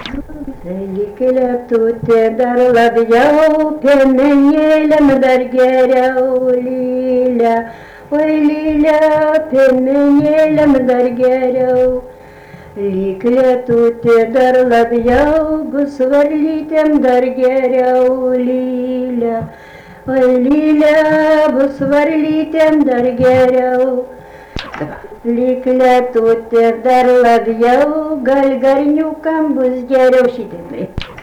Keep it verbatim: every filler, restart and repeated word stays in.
Likele tutte darlad yau pemenyelam dargerau lila. Oy lila pemenyelam dargerau. Likele tutte darlad yau busvarlitem dargerau lila. Oy lila busvarlitem dargerau. Likle tutte darlad jau, gal garniukam bus geriau šitaip.